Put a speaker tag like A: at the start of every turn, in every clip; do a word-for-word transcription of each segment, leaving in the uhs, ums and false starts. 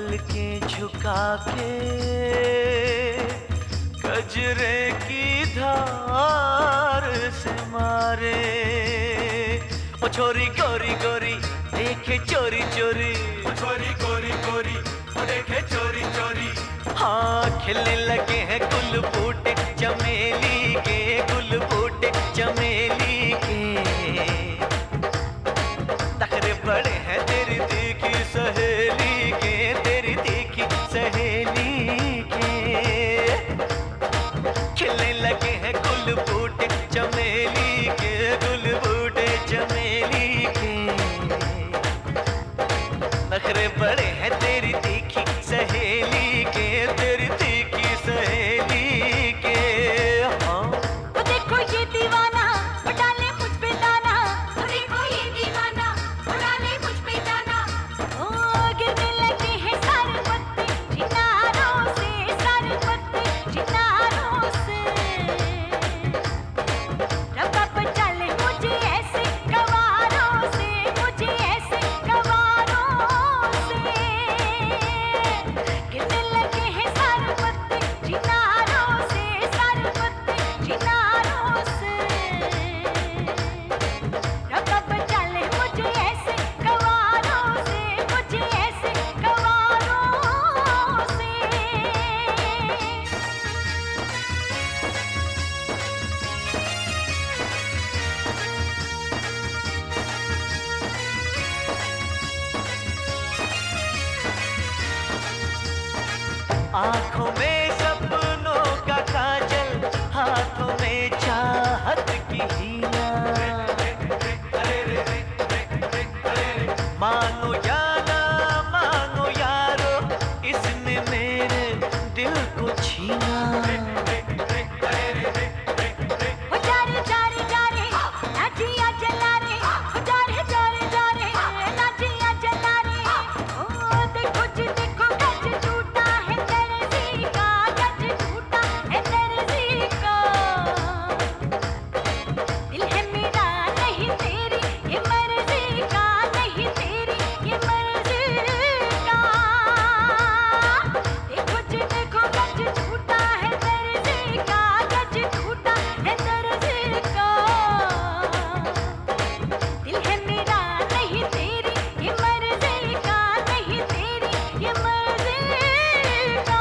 A: पलकें झुका के कजरे की धार से मारे। ओ छोरी गोरी गोरी देखे चोरी चोरी,
B: ओ छोरी गोरी गोरी ओ देखे चोरी चोरी।
A: हाँ खिलने लगे हैं गुल बूटे चमेली के, गुल बूटे चमेली के। नखरे बड़े हैं तेरी तीखी सहेली के, तेरी तीखी सहेली के। खिलने लगे हैं गुल बूटे चमेली के, गुल बूटे चमेली के। नखरे बड़े हैं तेरी तीखी सहेली के, तेरी तीखी सहेली के। हाँ
C: वो देखो ये दीवाना वो डाले मुझ पे दाना, वो देखो ये दीवाना वो डाले मुझ पे दाना। ओ गिरने लगे हैं सारे पत्ते चिनारों से, सारे पत्ते चिनारों से। रब्बा पर चले मुझे ऐसे गवारों से, मुझे ऐसे गवारों से। गिरने लगे हैं सारे पत्ते चिनारों से, सारे पत्ते चिनारों से। रब्बा पर चले मुझे ऐसे गवारों से, मुझे ऐसे गवारों से।
A: आँखों में सपनों का काजल, हाथों में चाहत की हीरा। मानो या ना मानो यारो, इसने मेरे दिल को छीना।
C: वो जा रे जा रे जा रे नाचिया जला रे, वो जा रे जा रे जा रे नाचिया जला रे। ओ देखो जी देखो गज टूटा है दर्जी का, गज टूटा है दर्जी का। दिल है मेरा नहीं तेरी ये मर्जी का, नहीं तेरी ये मर्जी का। देखो जी देखो गज टूटा है दर्जी का, गज टूटा है दर्जी का। दिल है मेरा नहीं तेरी ये मर्जी का, नहीं तेरी ये मर्जी का।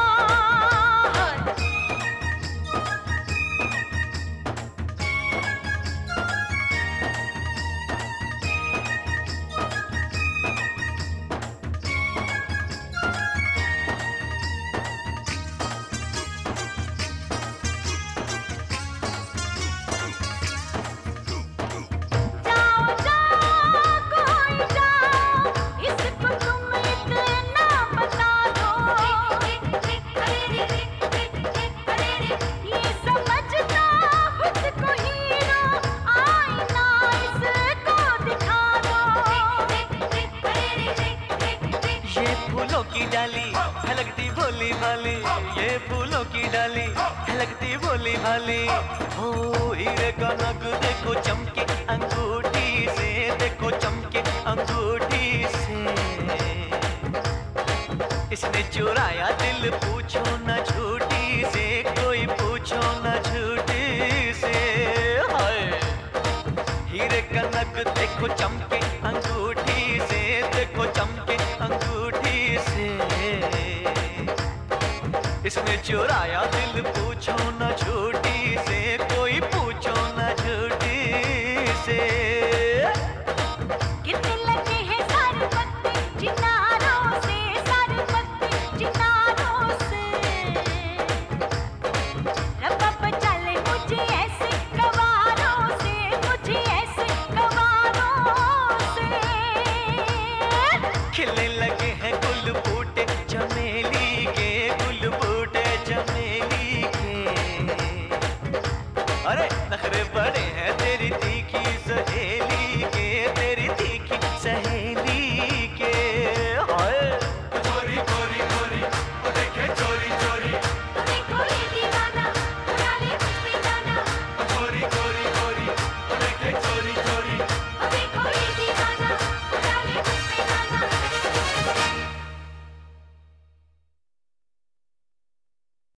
C: जाओ जाओ कोई जाओ, इसको तुम इतना बता दो। ये समझता खुद को हीरो, आईना इसको दिखा दो।
A: ये फूलों की डाली खलकती भोली भाली, ये फूलों की डाली खलकती भोली भाली। ओ हीरे का नग देखो चमके अंगूठी से, देखो चमके अंगूठी से। इसने चुराया दिल पूछो न झूठी से, कोई पूछो न झूठी से। हाय हीरे का नग देखो चमके अंगूठी से, देखो चमके अंगूठी से। इसने चुराया दिल पूछो न झूठी से, कोई पूछो न झूठी से।
C: गिरने लगे हैं सारे पत्ते चिनारों से, सारे पत्ते चिनारों से। रब्बा पर चले मुझे ऐसे गवारों से, मुझे ऐसे गवारों से।
A: खिलने लगे हैं गुल बूटे चमेली के, गुल बूटे चमेली के। अरे नखरे बड़े